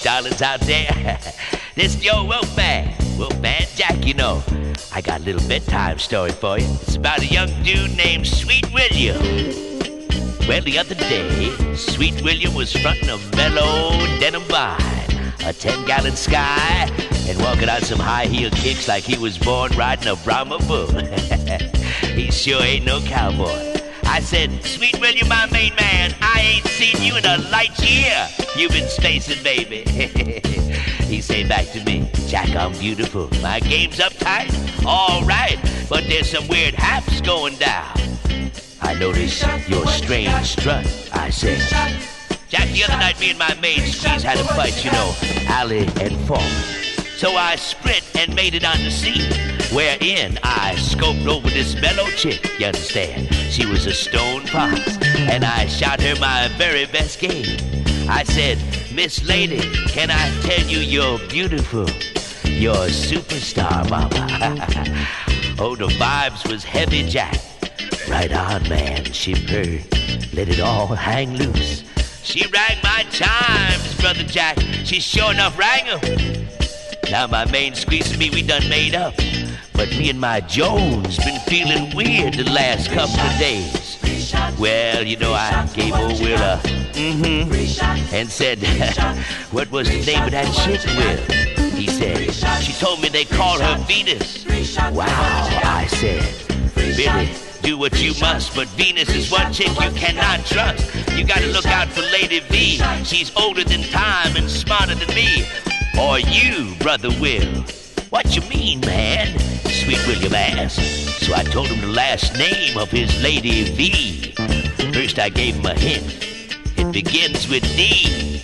darlings out there. This is your Wolfman Jack, you know. I got a little bedtime story for you. It's about a young dude named Sweet William. Well, the other day, Sweet William was fronting a mellow denim vine, a 10-gallon Sky, and walking out some high-heel kicks like he was born riding a Brahma bull. He sure ain't no cowboy. I said, Sweet William, my main man, I ain't seen you in a light year. You've been spacing, baby. He said back to me, Jack, I'm beautiful. My game's uptight. All right, but there's some weird haps going down. I noticed your strange strut, I said. Jack, the other night me and my maid Squeeze had a fight, you know, alley and fall. So I sprint and made it on the scene, wherein I scoped over this mellow chick, you understand. She was a stone fox, and I shot her my very best game. I said, Miss Lady, can I tell you you're beautiful? You're a superstar, mama. Oh, the vibes was heavy, Jack. Right on, man, she purred. Let it all hang loose. She rang my chimes, Brother Jack. She sure enough rang 'em. Now my main Squeeze and me, we done made up. But me and my Jones been feeling weird the last couple of days. Well, you know, I gave old Will a and said, what was the name of that chick, Will? He said, she told me they call her Venus. Wow, I said, Billy, do what you must, but Venus is one chick you cannot trust. You gotta look out for Lady V. She's older than time and smarter than me. Or you, Brother Will. What you mean, man? Sweet William asked. So I told him the last name of his Lady V. First I gave him a hint. It begins with D.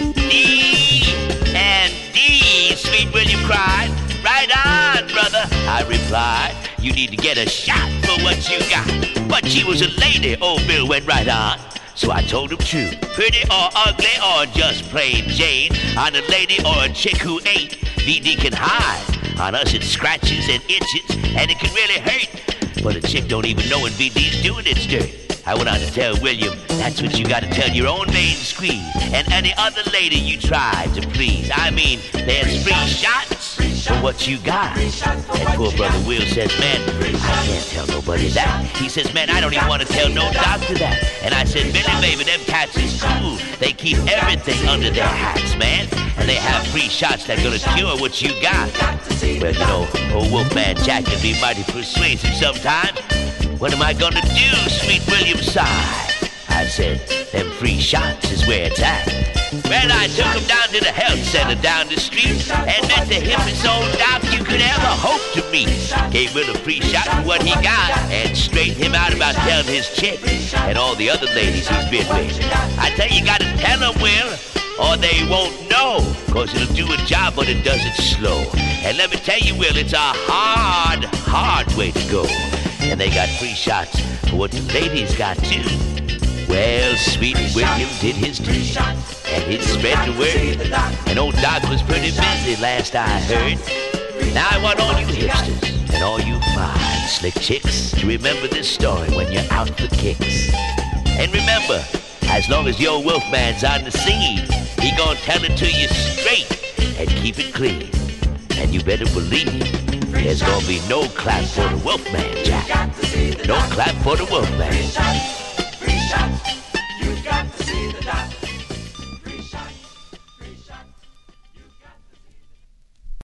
D and D, Sweet William cried. Right on, brother, I replied. You need to get a shot for what you got. But she was a lady, old Bill went right on. So I told him true. Pretty or ugly or just plain Jane. On a lady or a chick who ain't, VD can hide. On us it scratches and itches, and it can really hurt. But a chick don't even know when VD's doing its dirt. I went on to tell William, that's what you gotta tell your own main Squeeze and any other lady you try to please. I mean, there's free shots for what you got. And poor Brother Will says, man, I can't tell nobody that. He says, man, I don't even want to tell no doctor that. And I said, Billy, baby, them cats is cool. They keep everything under their hats, man. And they have free shots that gonna cure what you got. Well, you know, old Wolfman Jack can be mighty persuasive sometimes. What am I gonna do, Sweet William sighed. I said, them free shots is where it's at. Well, I took him down to the health center down the street and met the hippest old doc you could ever hope to meet. Gave Will a free shot for what he got and straightened him out about telling his chick and all the other ladies he's been with. I tell you gotta tell them, Will, or they won't know, cause it'll do a job but it does it slow. And let me tell you, Will, it's a hard way to go. And they got free shots for what the ladies got too. Well, Sweet William did his duty, and he spread the word. And old Doc was pretty busy last I heard. Now I want all you hipsters and all you fine slick chicks to remember this story when you're out for kicks. And remember, as long as your Wolfman's on the scene, he gonna tell it to you straight and keep it clean. And you better believe there's gonna be no clap for the Wolfman Jack. No clap for the Wolfman.